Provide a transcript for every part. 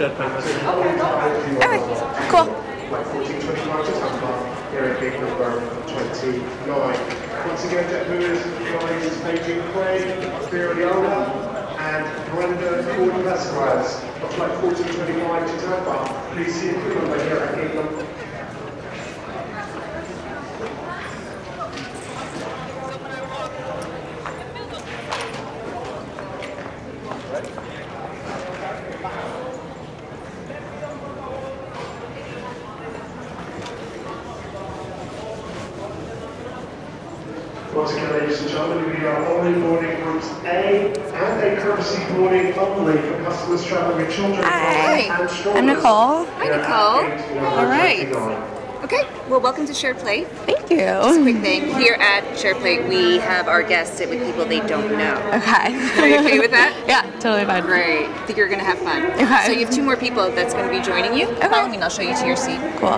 Okay, cool. Like 1425 to Tampa, here at gate number 29. Once again, JetBlue is Beijing Clay, Firiola, and Brenda Ford Vasquez of flight 1425 to Tampa. Please see a crew member here at gate number. Once again, ladies and gentlemen, we are only boarding groups A and A courtesy boarding only for customers traveling with children. Hi, and strollers. I'm Nicole. Hi, Nicole. All right. Okay, well, welcome to SharePlate. Thank you. Just a quick thing. Here at SharePlate, we have our guests sit with people they don't know. Okay. Are you okay with that? Yeah, totally fine. Great. I think you're going to have fun. Okay. So you have 2 more people that's going to be joining you. Okay. Follow me and I'll show you to your seat. Cool.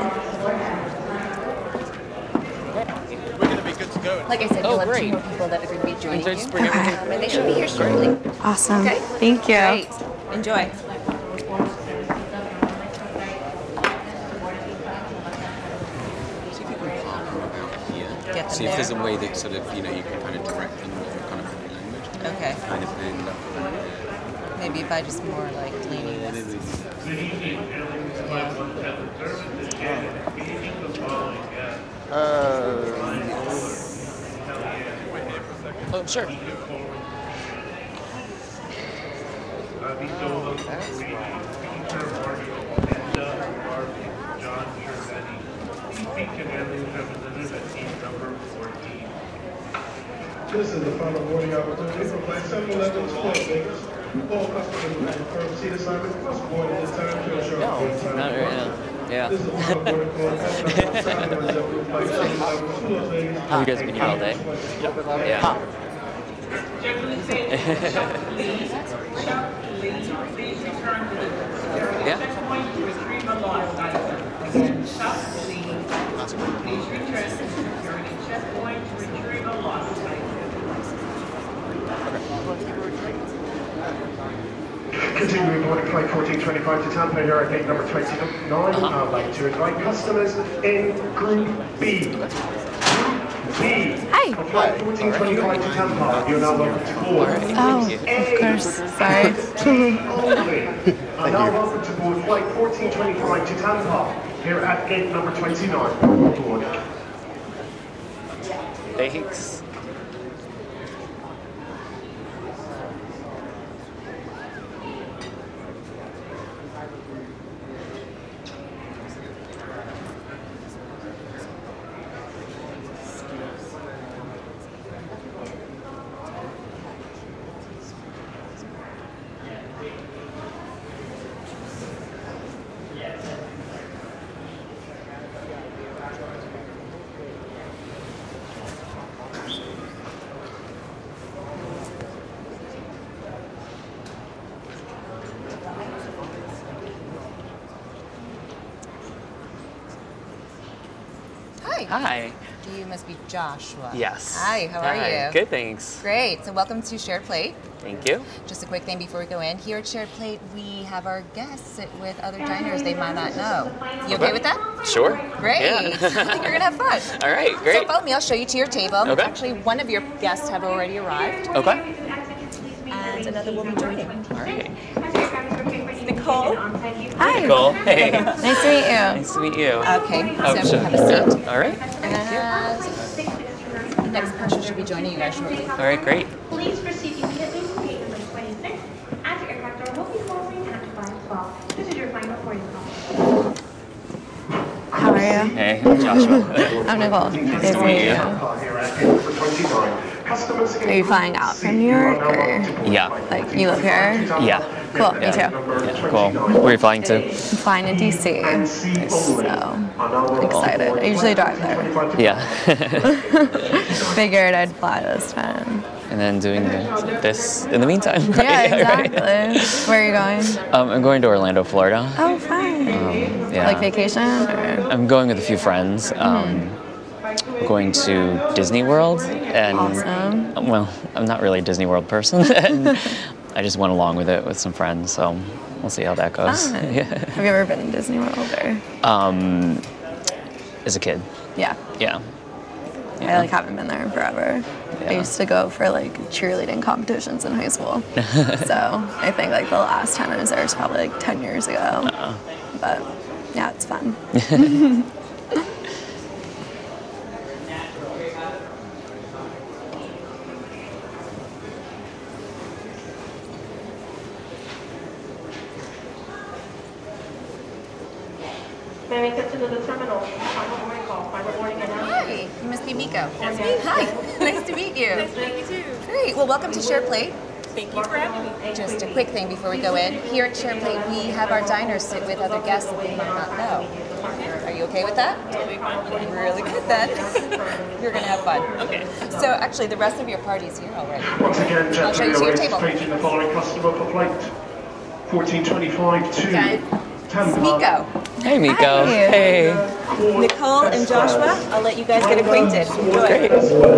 Like I said, you'll have 2 more people that are going to be joining you. Okay. And they should be here shortly. Awesome. Okay. Thank you. Great. Enjoy. Get them See if there's a there. way that sort of, you can kind of direct them with kind of body language. Okay. Kind of thing. Maybe if I just more like leaning this. Oh, sure. This is the final boarding opportunity for Flight 711 to Las Vegas. All customers will confirm seat assignment plus board at this time to ensure Not right now. Yeah. This is the final boarding call. Have you guys been here all day? Yeah. Yeah. Continuing boarding flight 1425 to Tampa here at gate number 29. I'd like to invite customers in Group B. Group B. Hi. On flight 1425 to Tampa, you're now welcome to board. Oh, of course. Sorry. Only. Are now welcome to board flight 1425 to Tampa here at gate number 29. Board. Thanks. Hi. You must be Joshua. Yes. Hi, how are you? Good, thanks. Great. So welcome to SharePlate. Thank you. Just a quick thing before we go in. Here at SharePlate, we have our guests sit with other diners they might not know. You okay with that? Sure. Great. Yeah. I think you're going to have fun. All right, So great. follow me. I'll show you to your table. Okay. Actually, one of your guests have already arrived. Okay. And another will be joining. All right. Nicole. Hi. Cool. Hey. Nice to meet you. Nice to meet you. Okay. Oh, So sure. have a seat. All right. And the next person should be joining you guys shortly. All right, great. Please proceed immediately to gate number 26, as your aircraft door will be closing at 5:12. This is your final boarding call. How are you? Hey, I'm Joshua. I'm Nicole. Nice to meet you. Are you flying out from New York or Yeah. like you live here? Yeah. Cool, me too. Yeah, cool. Where are you flying to? I'm flying to DC, so excited. I usually drive there. Yeah. Figured I'd fly this time. And then doing this in the meantime. Yeah, right? exactly. Where are you going? I'm going to Orlando, Florida. Oh, fun. Yeah. Like vacation? Or? I'm going with a few friends. Going to Disney World, and Awesome. well, I'm not really a Disney World person. And I just went along with it with some friends, so we'll see how that goes. Fun. Yeah. Have you ever been in Disney World or? As a kid, Yeah. yeah. I like haven't been there in forever. I Yeah. used to go for like cheerleading competitions in high school. So I think like the last time I was there was probably like 10 years ago. But yeah, it's fun. May we continue the terminal? Final boarding call. Final boarding announcement. Hi, you must be Miko. That's me. Hi, nice to meet you. Nice to meet you too. Great. Well, welcome to SharePlate. Thank you for having me. Just a quick thing before we go in. Here at SharePlate, we have our diners sit with other guests that they might not know. Are you okay with that? Totally fine with it. Really good then. You're gonna have fun. Okay. So actually, the rest of your party's here already. Once again, I'll show you to JetBlue your is table. paging the following customer for flight 1425 to Guys, Tampa. Miko. Hey, Miko. Hi. Hey. Nicole and Joshua, I'll let you guys get acquainted. Enjoy.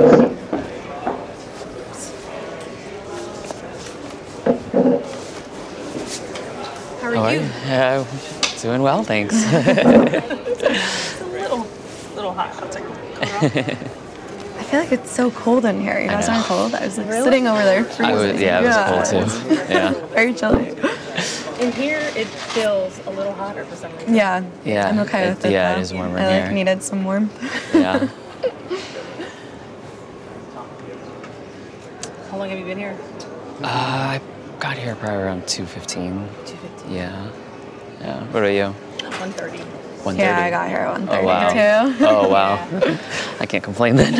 How are you? Doing well, thanks. It's a little hot. I'll take it. I feel like it's so cold in here. You I guys know. aren't cold? I was like sitting over there freezing. It was cold too. Yeah. Very chilly. In here, it feels a little hotter for some reason. Yeah. Yeah, I'm okay with it. yeah, it though. is warmer I in like here. needed some warmth. Yeah. How long have you been here? I got here probably around 2:15. 2:15. Yeah. Yeah. What about you? 1:30. 1:30. Yeah, I got here at 1:30 Oh wow. too. Oh wow. I can't complain then.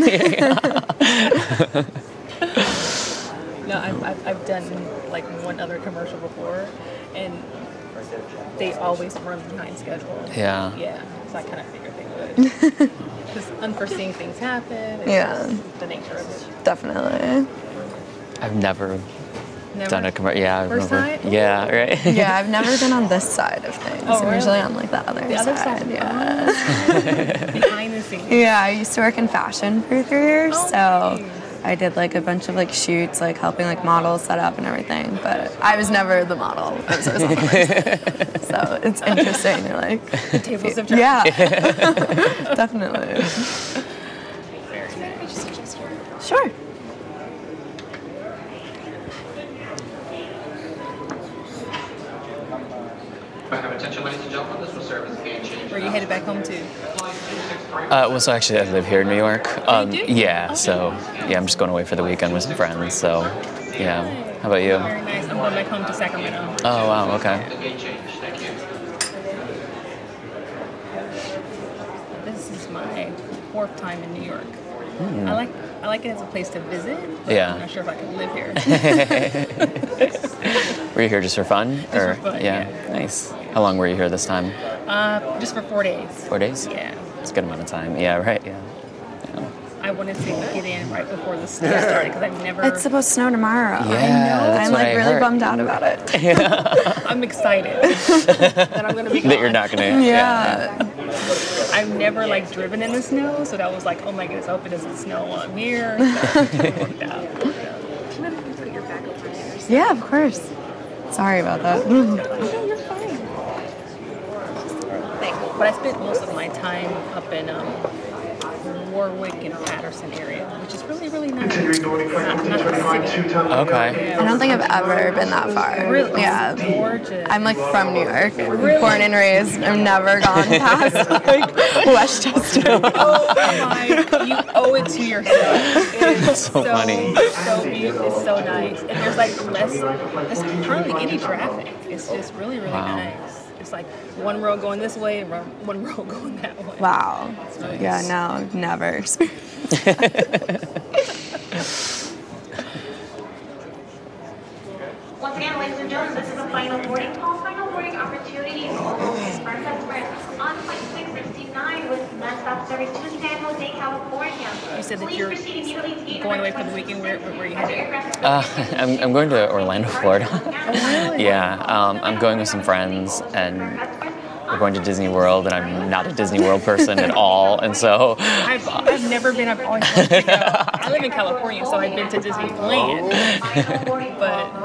No, I've done like one other commercial before, and they always run behind schedule. Yeah. Yeah. So I kind of figured they would. Because unforeseen things happen. It's Yeah. just the nature of it. Definitely. I've never Never. done a commercial. Yeah, I've First never. time? Yeah, right. Yeah, I've never been on this side of things. Oh, I'm usually really? on like the other The other side. Yeah. Behind the scenes. Yeah, I used to work in fashion for 3 years, Oh, so nice. I did like a bunch of like shoots, like helping like models set up and everything. But I was never the model. I was always on the list. So it's interesting. You're like, The tables have turned. yeah, definitely. Very nice. Sure. Have attention, ladies and gentlemen, this will serve as a game change. Where you headed back home to? Well, so actually, I live here in New York. do? Yeah. So yeah, I'm just going away for the weekend with some friends. So yeah. How about you? Very nice. I'm going back home to Sacramento. Oh wow. Okay. Game change, thank you. This is my 4th time in New York. I like it as a place to visit. But Yeah. I'm not sure if I can live here. Were you here just for fun? for fun, yeah. Nice. How long were you here this time? Just for 4 days. 4 days? Yeah. It's a good amount of time. Yeah. Right. Yeah. I wanted to get in right before the snow started because I've never. It's supposed to snow tomorrow. Yeah, that's I'm what like I really heard. bummed out about it. I'm excited that I'm gonna be gone. That you're not gonna. Yeah. I've never like driven in the snow, so that was like, oh my goodness, I hope it doesn't snow while I'm here. So it worked out. Yeah, of course. Sorry about that. No, you're fine. But I spent most of my time up in Warwick and Patterson area, which is really, really nice. Continuing boarding flight 1425 to Tampa. Okay. I don't think I've ever been that far. Really? Yeah. Gorgeous. I'm like from New York, Really? born and raised. I've never gone past like Westchester. Oh my, you owe it to yourself. It is So funny. So beautiful. It's so nice. And there's like there's hardly any traffic. It's just really, really Wow. nice. It's like one road going this way and one road going that way. Wow. Yeah, no, I've never experienced Once again, ladies and gentlemen, this is a final boarding call. Final boarding opportunity is almost confirmed. We're on flight 669 with nonstop service to San Jose, California. You said that Please you're proceed immediately to gate going number away for the weekend. 26. Where are you headed? I'm going to Orlando, Florida. Yeah. I'm going with some friends, and we're going to Disney World, and I'm not a Disney World person at all, and so. I've never been. I've always wanted to go. I live in California, so I've been to Disneyland. Final boarding call. But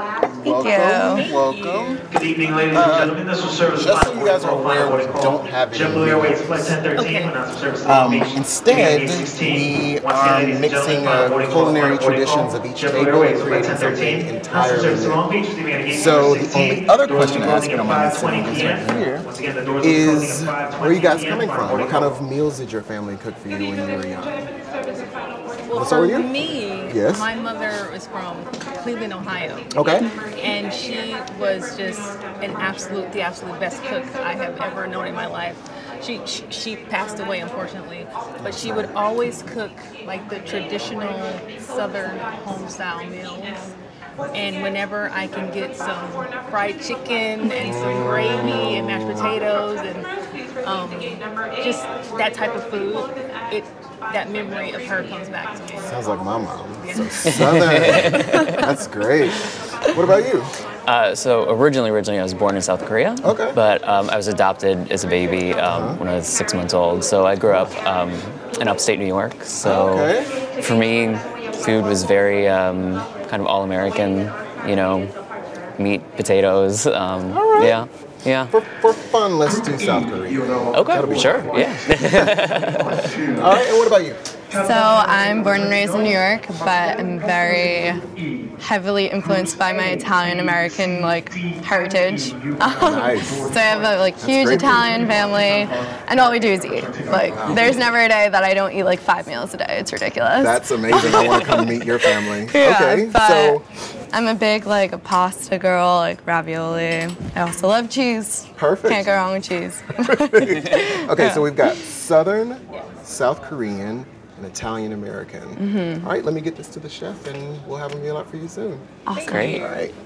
Thank you. Welcome. Good evening, ladies and gentlemen. This will serve as Just so you guys are aware, we don't have any JetBlue Airways Flight 1013 announced service to Long Beach. Instead, we are mixing culinary traditions of each table and creating something entirely new. So the only other question to ask, if you don't mind me sitting this right here, is where are you guys coming from? What kind of meals did your family cook for you when you were young? Well, What's for over here? me, Yes. my mother is from Cleveland, Ohio. Okay. And she was just the absolute best cook I have ever known in my life. She passed away, unfortunately, but she would always cook like the traditional Southern home-style meals. And whenever I can get some fried chicken and some gravy and mashed potatoes and just that type of food, that memory of her comes back to me. Sounds like my mom. So Southern. That's great. What about you? So originally I was born in South Korea. Okay. But I was adopted as a baby when I was 6 months old. So I grew up in upstate New York. So for me, food was very kind of all-American, meat, potatoes. Yeah. Yeah. For fun, let's do South Korea. Okay, sure, yeah. All right, and what about you? So I'm born and raised in New York, but I'm very heavily influenced by my Italian-American heritage. Nice. So I have a huge Italian family, and all we do is eat. There's never a day that I don't eat 5 meals a day. It's ridiculous. That's amazing. I want to come meet your family. Yeah, okay, but so I'm a big a pasta girl, ravioli. I also love cheese. Perfect. Can't go wrong with cheese. okay, so we've got Southern, South Korean, and Italian American. Mm-hmm. All right, let me get this to the chef, and we'll have a meal out for you soon. Awesome. Great. All right.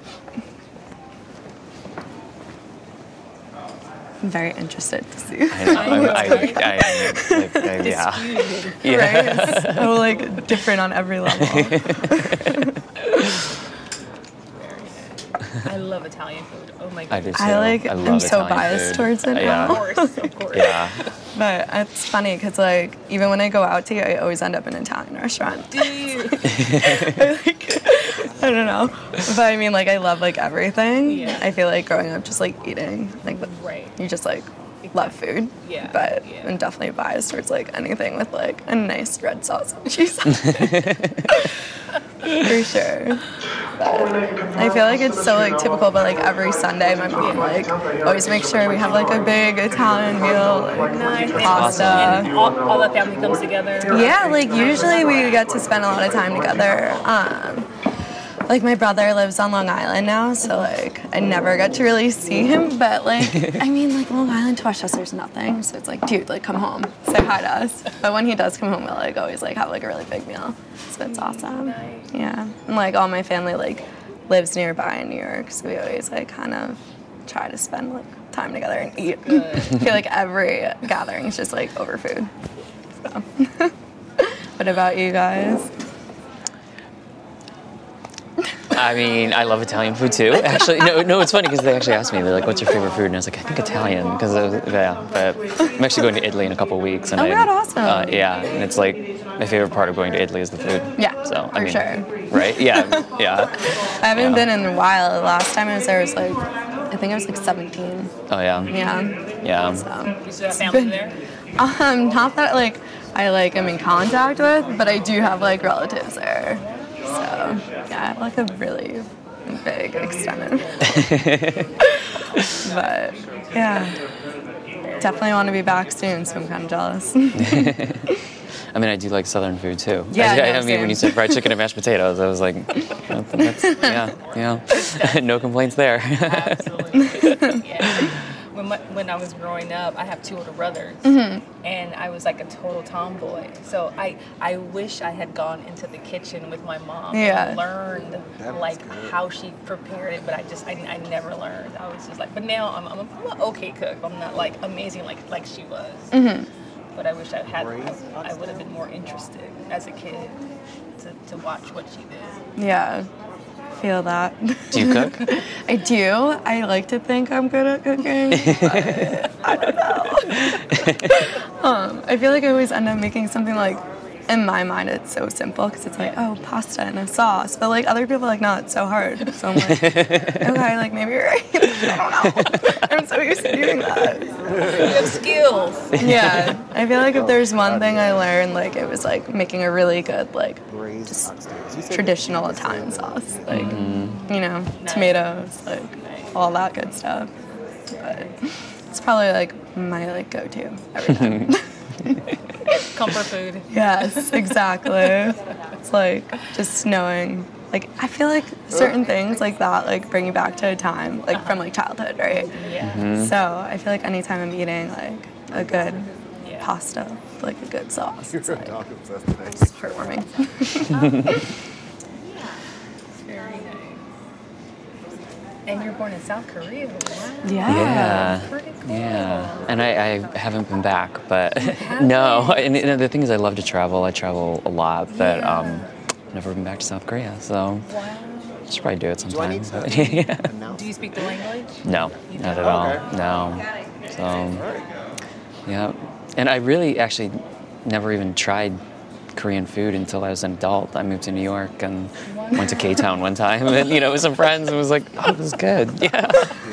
I'm very interested to see. Yeah. Right? So different on every level. I love Italian food. Oh my god. I do too. I'm so Italian biased food. towards it Yeah. now. Of course. Yeah. But it's funny because even when I go out to eat, I always end up in an Italian restaurant. Do you? I don't know. But I mean, I love everything. Yeah. I feel growing up just eating. Right. You just love food. Yeah. But Yeah. I'm definitely biased towards anything with a nice red sauce and cheese. For sure. But I feel it's so typical, but every Sunday my mom always makes sure we have a big Italian meal, Nice. pasta. And all the family comes together. Yeah, usually we get to spend a lot of time together. My brother lives on Long Island now, so I never get to really see him. But I mean, Long Island to Westchester is nothing. So it's dude, come home, say hi to us. But when he does come home, we'll always have a really big meal. So it's awesome. Nice. Yeah, and all my family lives nearby in New York, so we always kind of try to spend time together and eat. I feel every gathering is just over food. So. What about you guys? I mean, I love Italian food too. Actually, no, it's funny because they actually asked me, they're like, "What's your favorite food?" And I was like, "I think Italian," because but I'm actually going to Italy in a couple of weeks. And Oh, God, awesome. yeah, and it's my favorite part of going to Italy is the food. Yeah, so for sure. Right? Yeah, yeah. I haven't been in a while. The last time I was there was I think I was 17. Oh yeah. Yeah. Yeah. So. You still have family there? Not that I am in contact with, but I do have relatives there. So yeah, I have a really big extended. But yeah, definitely want to be back soon. So I'm kind of jealous. I mean, I do like Southern food too. Yeah, I mean, when you said fried chicken and mashed potatoes, I was like, yeah, no complaints there. Absolutely. Yeah. When I was growing up, I have 2 older brothers, and I was a total tomboy. So I wish I had gone into the kitchen with my mom and learned how she prepared it, but I never learned. I was just but now I'm an okay cook. I'm not amazing like she was. But I wish I would have been more interested as a kid to watch what she did. Yeah. Feel that. Do you cook? I do. I like to think I'm good at cooking, but I don't know. I feel I always end up making something in my mind, it's so simple because it's like, oh, pasta and a sauce. But like other people are like, no, it's so hard. So I'm like, okay, like maybe you're right. I don't know. I'm so used to doing that. You have skills. Yeah. I feel like if there's one thing I learned, like it was like making a really good, like just traditional Italian sauce. Like, you know, tomatoes, like all that good stuff. But it's probably like my like go-to every time. Comfort food. Yes, exactly. It's like just knowing, like I feel like certain things like that like bring you back to a time like from like childhood, right? Yeah. So I feel like anytime I'm eating like a good pasta, like a good sauce, it's like heartwarming. Very nice. And you're born in South Korea. Wow. Yeah. Pretty cool. Yeah, and I haven't been back, but no. And the thing is, I love to travel. I travel a lot, but never been back to South Korea. So I should probably do it sometime. Do you speak the language? No, not at all. No. So yeah, and I really actually never even tried Korean food until I was an adult. I moved to New York and went to K-Town one time, and with some friends, and was like, oh, this is good. Yeah.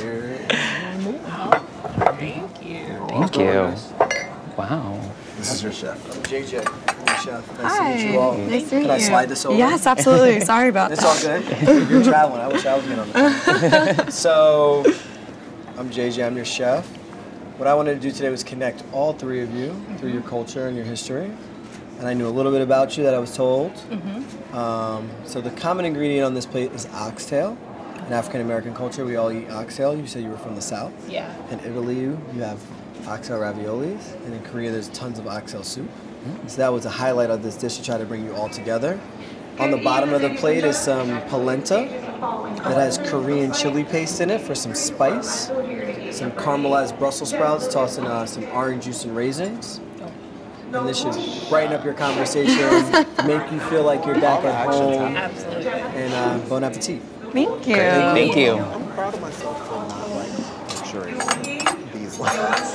Thank you. Wow. This is your chef. I'm JJ. I'm your chef. Nice Hi. to meet you all. Nice to meet Can I you. slide this over? Yes, absolutely. Sorry about It's that. all good. You're traveling. I wish I was getting on the So, I'm JJ. I'm your chef. What I wanted to do today was connect all three of you through your culture and your history. And I knew a little bit about you that I was told. So the common ingredient on this plate is oxtail. In African American culture, we all eat oxtail. You said you were from the South. Yeah. In Italy, you have oxtail raviolis. And in Korea, there's tons of oxtail soup. So that was a highlight of this dish to try to bring you all together. On the bottom of the plate is some polenta that has Korean chili paste in it for some spice. Some caramelized Brussels sprouts, tossed in some orange juice and raisins. And this should brighten up your conversation, make you feel like you're back at home. Absolutely. And bon appetit. Thank you. Thank you. I'm proud of myself for not like picturing these lines.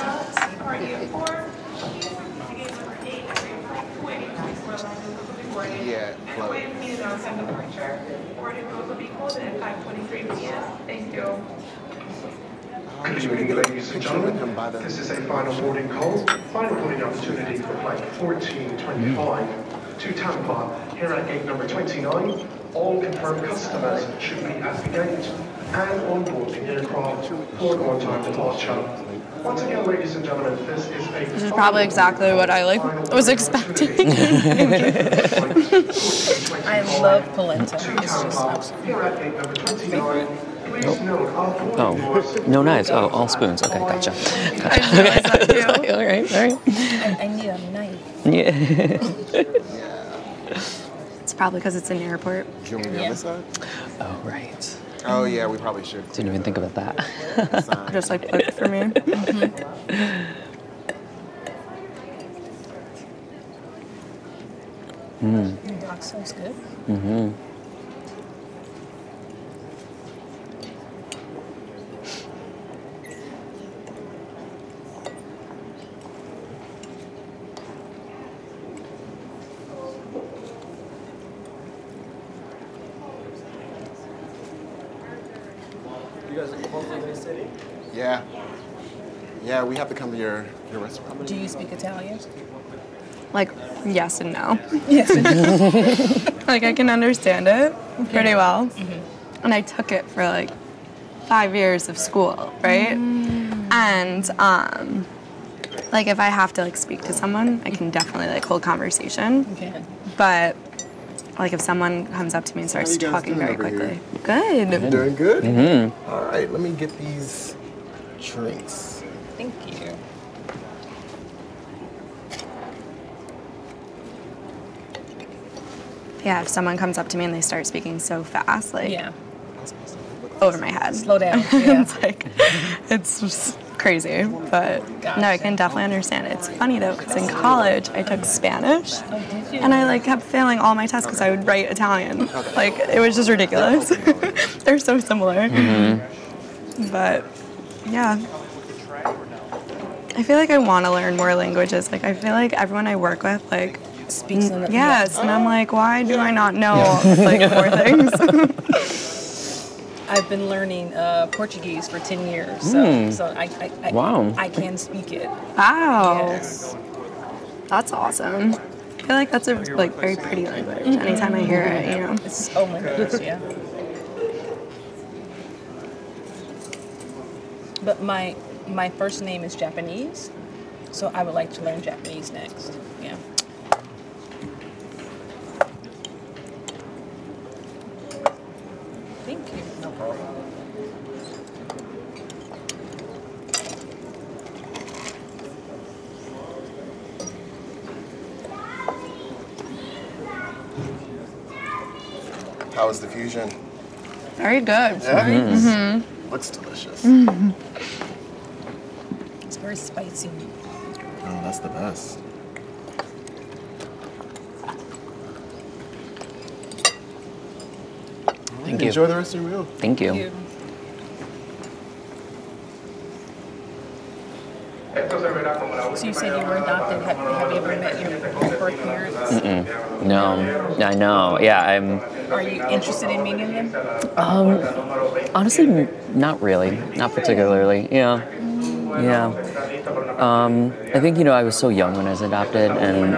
Yeah, Ladies and gentlemen, this is a final boarding call. Final boarding opportunity for flight 1425 to Tampa. Here at gate number 29, all confirmed customers should be at the gate and on board the aircraft for on-time departure. Once again, ladies and gentlemen, this is probably exactly what I was expecting. I love polenta. It's just here at gate number 29. Oh, no knives. Oh, all spoons. Okay, gotcha. I didn't realize that too. All right. I need a knife. Yeah. It's probably because it's an airport. Do you want me to be on this side? Oh, right. Oh, yeah, we probably should. Didn't even think about that. Just like put for me. That sounds good. You guys are both in the city? Yeah. Yeah, we have to come to your restaurant. Do you speak Italian? Like, yes and no. Yes. Like, I can understand it pretty well. And I took it for like 5 years of school, right? And like if I have to like speak to someone, I can definitely like hold conversation. Okay. But like if someone comes up to me and starts How you guys talking doing very over quickly. here? Good. You doing good? All right, let me get these drinks. Thank you. Yeah, if someone comes up to me and they start speaking so fast, like Yeah. over my head. Slow down. Yeah. It's like, it's just crazy. But no, I can definitely understand it. It's funny though, because in college I took Spanish. Oh, did you? And I like kept failing all my tests because I would write Italian. Like it was just ridiculous. They're so similar. But yeah. I feel like I want to learn more languages. Like I feel like everyone I work with, like Speaks in Yes, and I'm like, why do I not know like more things? I've been learning Portuguese for 10 years, so I can speak it. Wow. Yes. That's awesome. I feel like that's a like very pretty language. Anytime I hear it, you know. It's, oh my goodness, yeah. But my first name is Japanese, so I would like to learn Japanese next. Yeah. Thank you. No problem. How was the fusion? Very good. Yeah? Mm-hmm. Looks delicious. It's very spicy. Oh, that's the best. Thank you. Enjoy the rest of your meal. Thank you. So you said you were adopted. Have you ever met your birth parents? No, I know. Yeah, Are you interested in meeting them? Honestly, not really. Not particularly. Yeah. I think, I was so young when I was adopted, and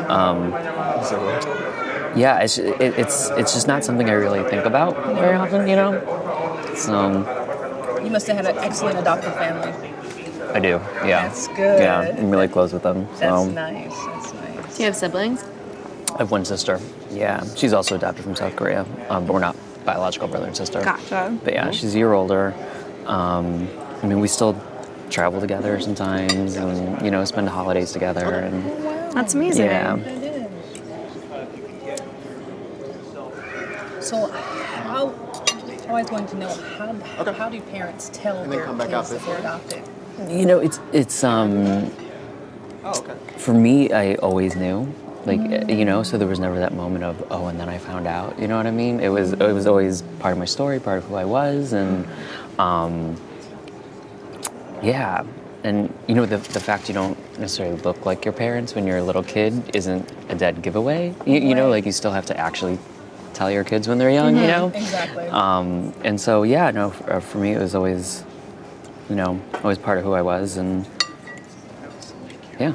yeah, it's just not something I really think about very often, So. You must have had an excellent adoptive family. I do. Yeah. That's good. Yeah, I'm really close with them. So. That's nice. Do you have siblings? I have one sister. Yeah, she's also adopted from South Korea, but we're not biological brother and sister. Gotcha. But yeah, she's a year older. We still travel together sometimes, and spend holidays together. And that's amazing. Yeah. So, I'm always going to know how do parents tell their kids that they're adopted? It's for me, I always knew. So there was never that moment of, and then I found out, you know what I mean? It was always part of my story, part of who I was, and yeah. And, the fact you don't necessarily look like your parents when you're a little kid isn't a dead giveaway. You still have to actually tell your kids when they're young, Exactly. And so, yeah, no, for me it was always, always part of who I was, and yeah.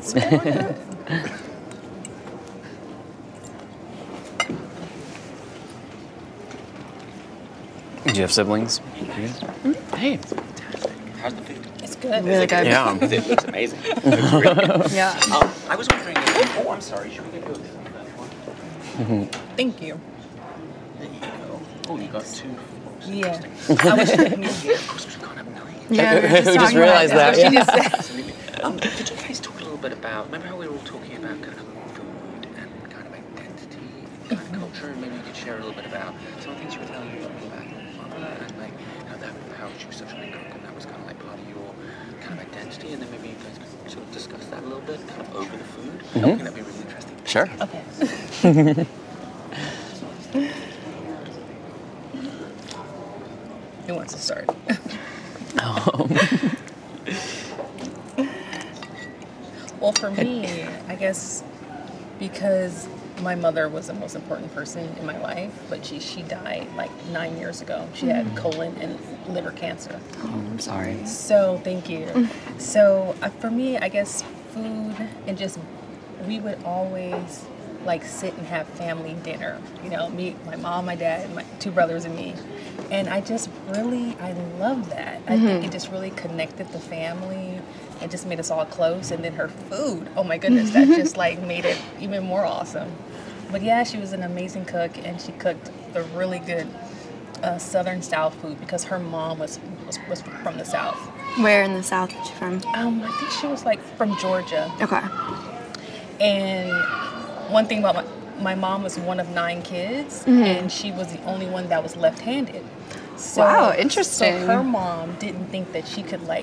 Do you have siblings? Hey. How's the food? It's good. Really good. Yeah. It looks amazing. It looks really good. Yeah. I was wondering, I'm sorry, should we get those? Thank you. There you go. Oh, you got two forks. Yeah. I wish I knew you. Of course, we can't have nine. Yeah, we were just realized that. She just said. Absolutely. Could you guys talk a little bit about, remember how we were all talking about kind of food and kind of identity and kind of culture, and maybe you could share a little bit about some of the things you were telling me about your mother and how she was such a big cook, and that was kind of like part of your kind of identity, and then maybe you guys could sort of discuss that a little bit, kind of over the food. I think that'd be really interesting. Sure. Okay. Who wants to start? Well, for me, I guess because my mother was the most important person in my life, but she died like 9 years ago. She had colon and liver cancer. Oh, I'm sorry. So, thank you. So, for me, I guess food and just, we would always like sit and have family dinner. Me, my mom, my dad, my two brothers and me. And I love that. I think it just really connected the family. It just made us all close. And then her food, oh my goodness, that just like made it even more awesome. But yeah, she was an amazing cook, and she cooked the really good Southern style food because her mom was from the South. Where in the South is she from? I think she was like from Georgia. Okay. And one thing about my mom was one of 9 kids, and she was the only one that was left-handed. So, wow, interesting. So her mom didn't think that she could like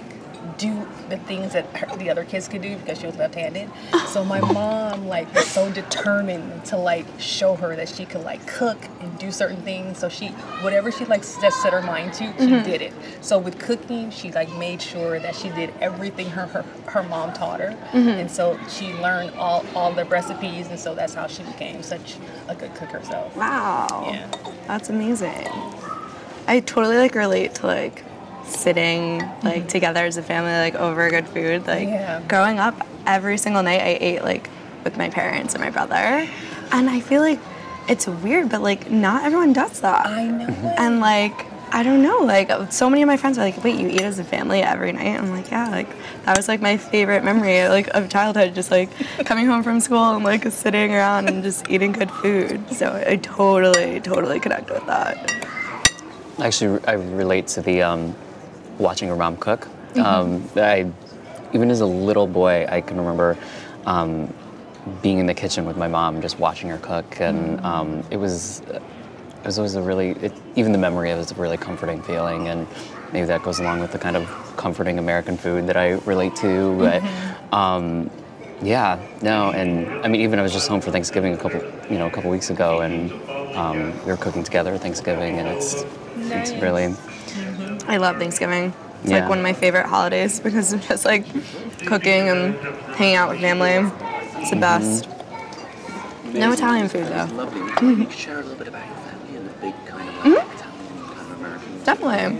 do the things that the other kids could do because she was left-handed. So my mom like was so determined to like show her that she could like cook and do certain things. So she, whatever she like just set her mind to, she did it. So with cooking, she like made sure that she did everything her mom taught her, and so she learned all the recipes, and so that's how she became such a good cook herself. Wow. Yeah. That's amazing. I totally like relate to like sitting like together as a family like over good food. Like growing up, every single night I ate like with my parents and my brother, and I feel like it's weird, but like not everyone does that. I know. And like I don't know, like so many of my friends are like, wait, you eat as a family every night? I'm like, yeah, like that was like my favorite memory like of childhood, just like coming home from school and like sitting around and just eating good food. So I totally connect with that. Actually, I relate to the watching your mom cook. Even as a little boy, I can remember being in the kitchen with my mom, just watching her cook, and it was always a really, even the memory of it is a really comforting feeling, and maybe that goes along with the kind of comforting American food that I relate to. But yeah, no, and I mean, even I was just home for Thanksgiving a couple weeks ago, and we were cooking together at Thanksgiving, and it's really. I love Thanksgiving. It's like one of my favorite holidays because it's just like cooking and hanging out with family. It's the best. No Italian food though. Lovely. Can you share a little bit about your family and the big kind of like Italian kind of American? Definitely.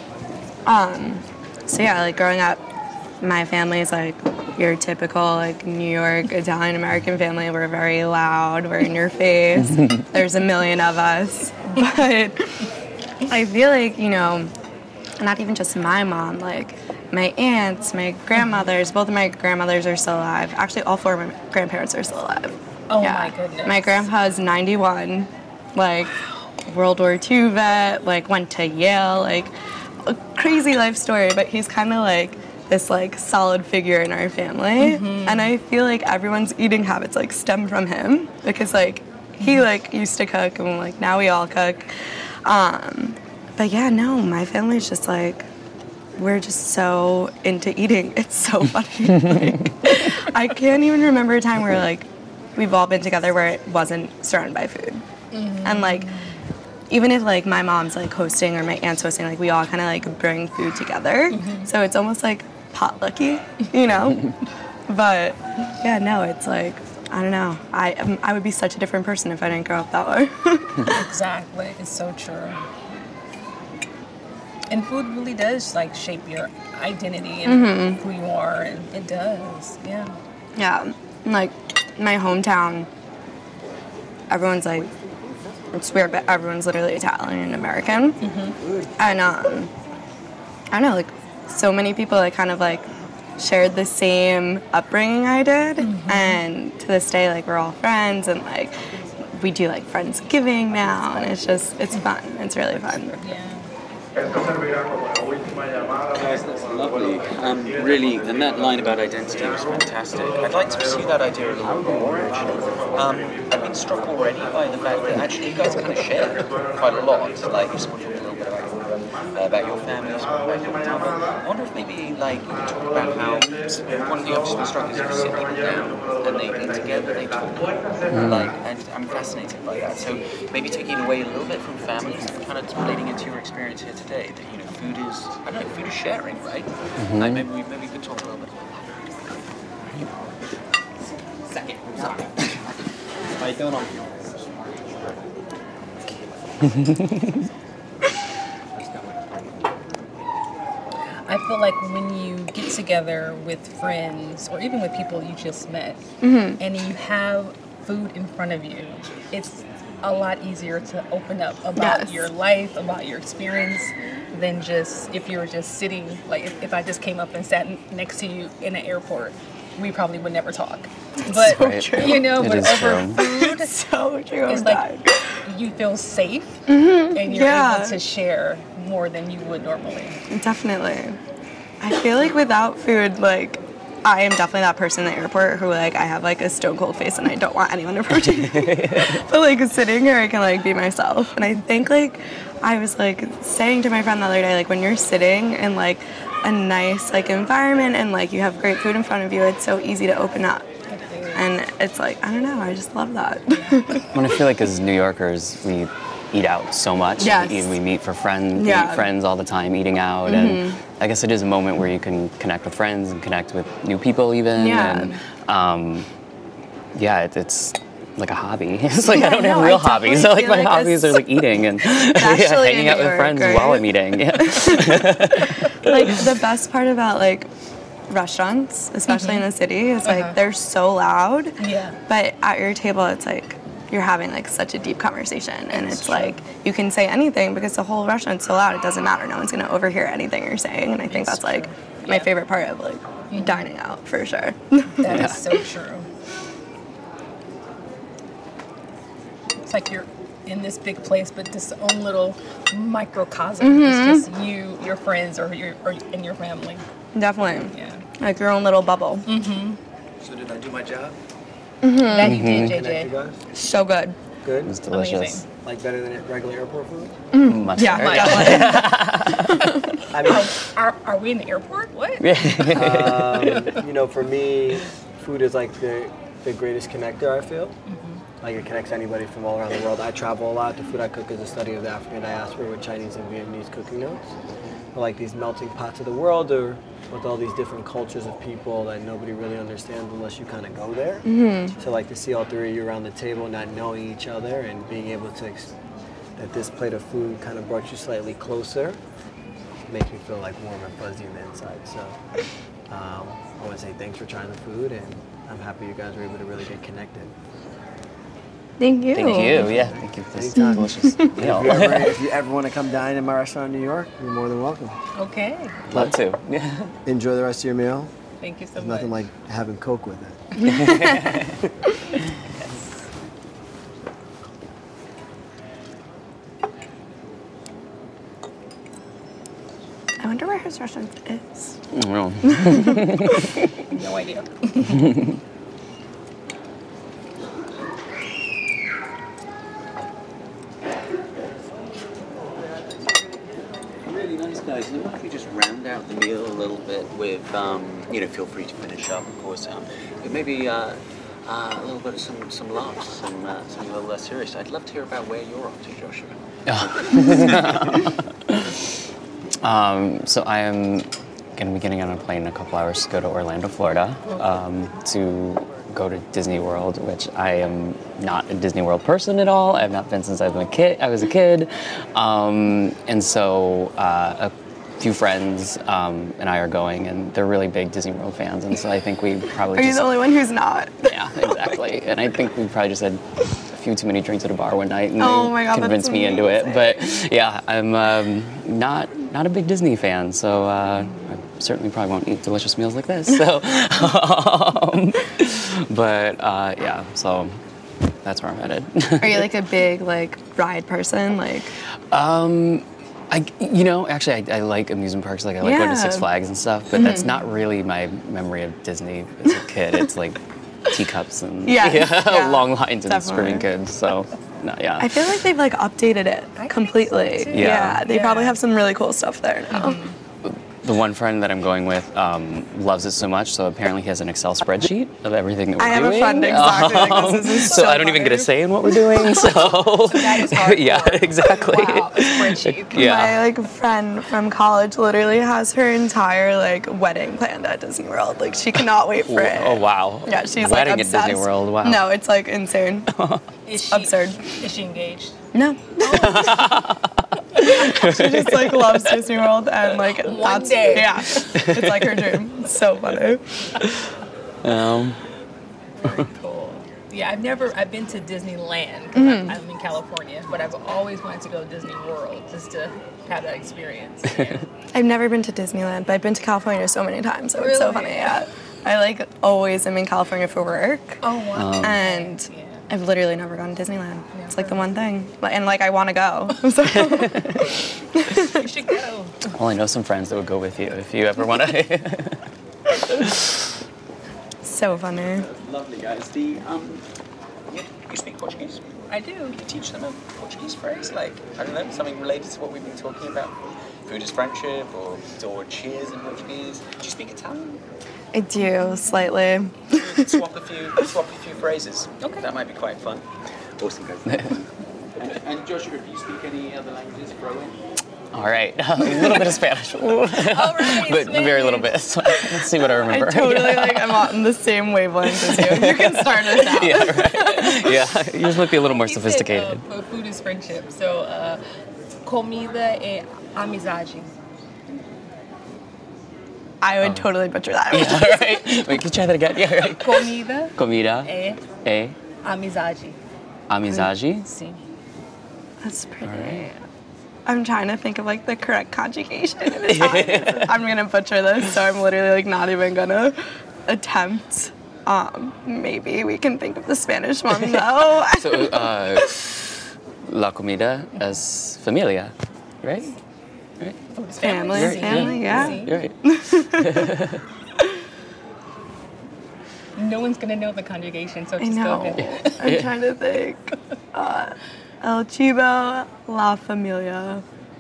So yeah, like growing up, my family is like your typical like New York Italian American family. We're very loud. We're in your face. There's a million of us, but I feel like, you know, not even just my mom, like my aunts, my grandmothers, both of my grandmothers are still alive. Actually, all four of my grandparents are still alive. Oh my goodness. My grandpa is 91, like World War II vet, like went to Yale, like a crazy life story, but he's kind of like this like solid figure in our family. And I feel like everyone's eating habits like stem from him because like he like used to cook and like now we all cook. But yeah, no, my family's just like, we're just so into eating. It's so funny. Like, I can't even remember a time where like we've all been together where it wasn't surrounded by food. And like, even if like my mom's like hosting or my aunt's hosting, like we all kind of like bring food together. So it's almost like potlucky, you know? But yeah, no, it's like, I don't know. I would be such a different person if I didn't grow up that way. Exactly. It's so true. And food really does like shape your identity and who you are, and it does. Yeah. Yeah. Like my hometown, everyone's like, it's weird, but everyone's literally Italian and American. And I don't know, like so many people that kind of like shared the same upbringing I did, and to this day, like we're all friends, and like we do like Friendsgiving now, and it's fun. It's really fun. Yeah. Guys, that's lovely. Really, and that line about identity was fantastic. I'd like to pursue that idea a little bit more, actually. I've been struck already by the fact that actually you guys kind of share quite a lot. Like, you spoke a little bit about your family, you spoke about your town. I wonder if maybe, like, you could talk about how one thing I've just been struck is you sit people down and they eat together, they talk. Like, and I'm fascinated by that. So maybe taking away a little bit from families and kind of relating into your experience here today, that, you know, food is, I don't know, food is sharing, right? Like maybe we could talk a little bit about that. Second. How you doing? I feel like when you get together with friends or even with people you just met and you have food in front of you, it's a lot easier to open up about your life, about your experience, than just if you were just sitting, like if I just came up and sat next to you in an airport, we probably would never talk. But so true. you know, It but is over true. food, It's so true. it's like you feel safe and you're able to share more than you would normally. Definitely. I feel like without food, like I am definitely that person in the airport who like I have like a stone cold face and I don't want anyone to approach me. But like sitting here, I can like be myself. And I think like I was like saying to my friend the other day, like when you're sitting in like a nice like environment and like you have great food in front of you, it's so easy to open up. And it's like, I don't know, I just love that. When I feel like as New Yorkers, we eat out so much. Yes. We meet for friends, Yeah. meet friends all the time, eating out, and I guess it is a moment where you can connect with friends and connect with new people even. Yeah. And it's like a hobby. It's like I don't have no, real I hobbies. So like my definitely feel like hobbies are like eating and Especially hanging in out New with friends York, while right? I'm eating. Yeah. Like the best part about like restaurants, especially in the city, is like they're so loud. Yeah. But at your table, it's like you're having like such a deep conversation, and it's like you can say anything because the whole restaurant's so loud. It doesn't matter. No one's gonna overhear anything you're saying, and I think that's like my favorite part of like dining out for sure. That is so true. It's like you're in this big place, but this own little microcosm. It's just you, your friends, or and your family. Definitely. Yeah. Like your own little bubble. So did I do my job? That you did, Connect JJ. you guys? So good. Good? It's delicious. Amazing. Like better than regular airport food? Much Yeah, better. definitely. I mean, Are we in the airport? What? for me, food is like the greatest connector, I feel. Like it connects anybody from all around the world. I travel a lot. The food I cook is a study of the African diaspora with Chinese and Vietnamese cooking notes. But like these melting pots of the world, or with all these different cultures of people that nobody really understands unless you kind of go there. So like to see all three of you around the table, not knowing each other, and being able to that this plate of food kind of brought you slightly closer, makes me feel like warm and fuzzy on the inside. So I want to say thanks for trying the food, and I'm happy you guys were able to really get connected. Thank you. Thank you. Yeah. Thank you for this Anytime. delicious meal. If you ever want to come dine in my restaurant in New York, you're more than welcome. Okay. Love to. Yeah. Enjoy the rest of your meal. Thank you so There's much. nothing like having Coke with it. I wonder where his restaurant is. Well. No idea. Really nice, guys. And if we just round out the meal a little bit with, feel free to finish up, of course. But maybe a little bit of some laughs, something a little less serious. I'd love to hear about where you're off to, Joshua. So I am going to be getting on a plane in a couple hours to go to Orlando, Florida, to go to Disney World, which I am not a Disney World person at all. I have not been since I was a kid. And so a few friends and I are going, and they're really big Disney World fans, and so I think we probably Are you the only one who's not? Yeah, exactly. And I think we probably just had a few too many drinks at a bar one night, and Oh my God, convinced that's me into it. But yeah, I'm not a big Disney fan, so I certainly probably won't eat delicious meals like this. So, so that's where I'm headed. Are you like a big like ride person? Like, Actually, I like amusement parks. Like I like going to Six Flags and stuff, but that's not really my memory of Disney as a kid. It's like teacups and long lines and screaming kids. So, no, yeah. I feel like they've like updated it completely. so, too. Yeah. They probably have some really cool stuff there now. The one friend that I'm going with loves it so much, so apparently he has an Excel spreadsheet of everything that we're doing. I have a friend exactly like this. This is so I don't even get a say in what we're doing. So that is hardcore. Yeah, exactly. Wow, a spreadsheet. Yeah. My like friend from college literally has her entire like wedding planned at Disney World. Like she cannot wait for it. Oh wow. Yeah, she's Wedding like obsessed. at Disney World. Wow. No, it's like insane. Absurd. Is she engaged? No. She just like loves Disney World and like One day. Yeah, it's like her dream. It's so funny. Very cool. Yeah, I've been to Disneyland. 'Cause I'm in California, but I've always wanted to go to Disney World just to have that experience. Yeah. I've never been to Disneyland, but I've been to California so many times, so it's so Really? funny. Yeah, I like always am in California for work. Oh wow. And I've literally never gone to Disneyland. It's like the one thing, and like I want to go. So. You should go. Well, I know some friends that would go with you if you ever want to. So funny. Lovely, guys. You speak Portuguese? I do. Can you teach them a Portuguese phrase? Like, I don't know, something related to what we've been talking about? food is friendship or cheers in Portuguese. Do you speak Italian? I do, slightly. Swap a few phrases. Okay. That might be quite fun. Awesome, guys. And Joshua, if you speak any other languages, throw in. All right, a little bit of Spanish. All right, but very little bit. So let's see what I remember. I totally I'm on the same wavelength as you. You can start us out. Yeah, right. Yeah, yours might be a little more sophisticated. Said, food is friendship. So, comida e amizade. I would totally butcher that. Yeah, right. Wait, can you try that again? Yeah, right. Comida e amizade. Amizade? Sim. That's pretty. Right. I'm trying to think of like the correct conjugation in Italian. I'm gonna butcher this, so I'm literally like not even gonna attempt. Maybe we can think of the Spanish one though. So, la comida es familia, right? Right. Family, yeah. You're right. No one's gonna know the conjugation, so I just know. go ahead. I'm trying to think. El Chivo, La Familia.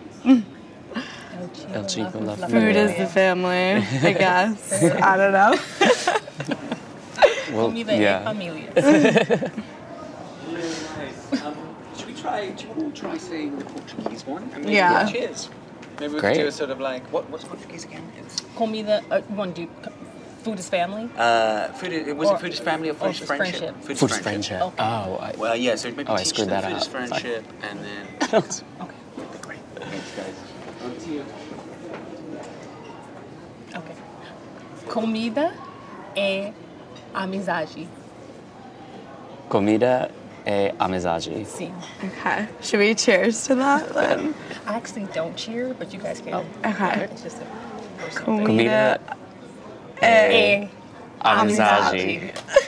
El Chivo, La Familia. Food is the family, I guess. I don't know. Well, yeah. Should we try? Do you want to try saying the Portuguese one? And maybe Yeah. Cheers. Maybe we Great. could do a sort of like what's Portuguese again? It's Comida. You want to do food is family? food is family or food is friendship? Food is friendship. Okay. Oh, well, yeah. So maybe I teach screwed them that food is up. friendship, and then Okay. great. Thanks, guys. On to you. Okay. Comida e amizade. comida e amizade. Sim. Okay. Should we cheers to that then? I actually don't cheer, but you guys can. Okay. It's just a personal thing. Comida E amizade.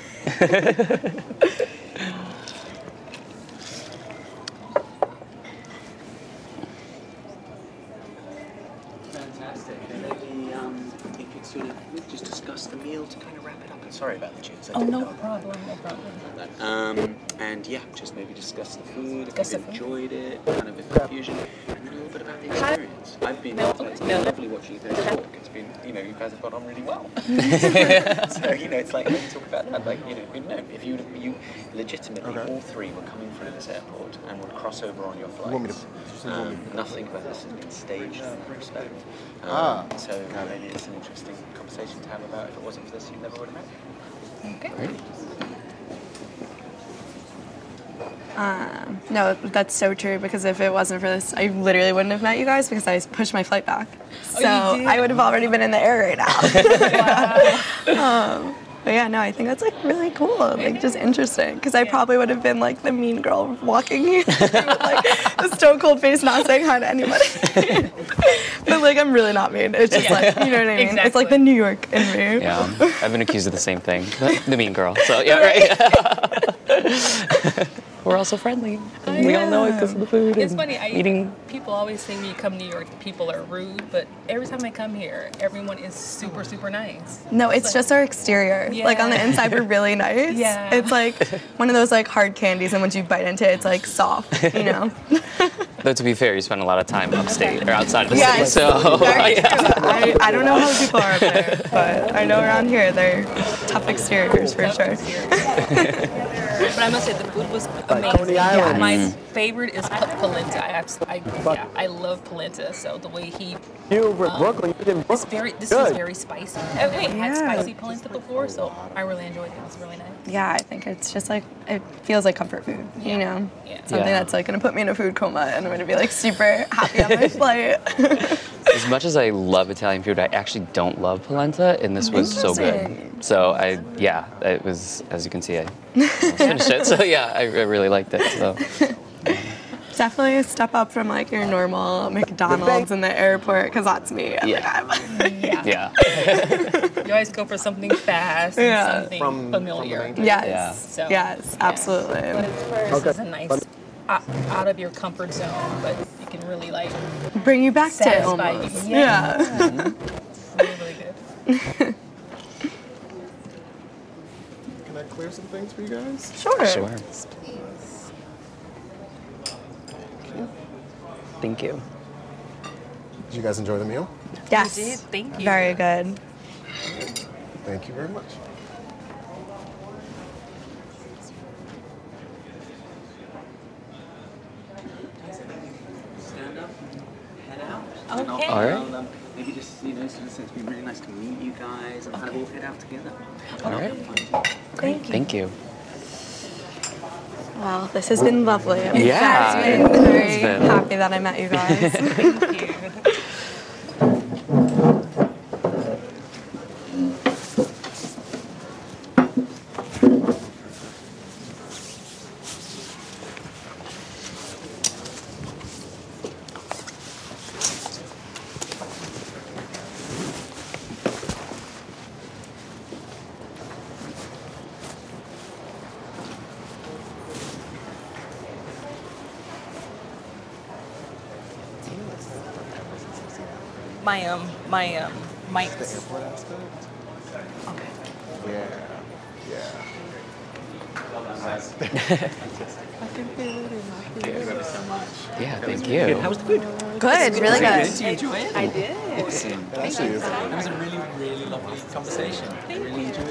Fantastic. And maybe we could sort of just discuss the meal to kind of wrap it up. And sorry about the cheers. Oh, no problem, no problem. And yeah, just maybe discuss the food, Discuss if the you've food. enjoyed it, kind of the confusion, and then a little bit about the experience. I've been, it's been lovely watching you guys talk. It's been, you guys have got on really well. So, it's like, when you talk about that, like, if you legitimately, all three were coming through this airport and would cross over on your flights. Nothing about this has been staged in that respect. So maybe it's an interesting conversation to have about if it wasn't for this, you never would have met. Okay. Great. No, that's so true because if it wasn't for this, I literally wouldn't have met you guys because I pushed my flight back. So I would have already been in the air right now. But yeah, no, I think that's like really cool, like just interesting because I probably would have been like the mean girl walking here with like a stone cold face not saying hi to anybody. But like I'm really not mean. It's just like, you know what I mean? Exactly. It's like the New York in me. Yeah, I've been accused of the same thing. The mean girl. So yeah, right. We're also friendly. We all know it because of the food. It's and funny. Eating. People always say when you come to New York, people are rude, but every time I come here, everyone is super, super nice. No, it's just our exterior. Yeah. Like on the inside, we're really nice. Yeah. It's like one of those like hard candies, and once you bite into it, it's like soft, you know? Though to be fair, you spend a lot of time upstate or outside of the Yeah, city. it's So very true. I don't know how people are up there, but I know around here they're tough exteriors for sure. But I must say the food was amazing. Island. My favorite is polenta. I love polenta. So the way he Brooklyn, you did this is very spicy. I've had spicy polenta before, so I really enjoyed it. It was really nice. Yeah, I think it's just like, it feels like comfort food, you know? Yeah. Something that's like gonna put me in a food coma and I'm gonna be like super happy on my flight. as much as I love Italian food, I actually don't love polenta, and this was so good. So it was, as you can see, I almost finished it. So yeah, I really liked it. So. Definitely a step up from like your normal McDonald's in the airport, because that's me. Yeah. You always go for something fast and something familiar. Yes. Yes, absolutely. This is a nice out of your comfort zone, but you can really like bring you back to it almost. Yeah. It's really, really good. Can I clear some things for you guys? Sure. Please. Thank you. Did you guys enjoy the meal? Yes. We did. Thank you. Very good. Thank you very much. Stand up, head out. Okay. All right. Maybe just, it's been really nice to meet you guys and kind of all head out together. All right. Thank you. Thank you. Well, this has been lovely. I'm Yeah, very it's been. happy that I met you guys. Thank you. My mic. The airport aspect? Okay. Yeah. Yeah, thank you. How was the food? Good, really good. Did you enjoy it? I did. Awesome. It actually is. That was a really, really lovely conversation. I really enjoyed it.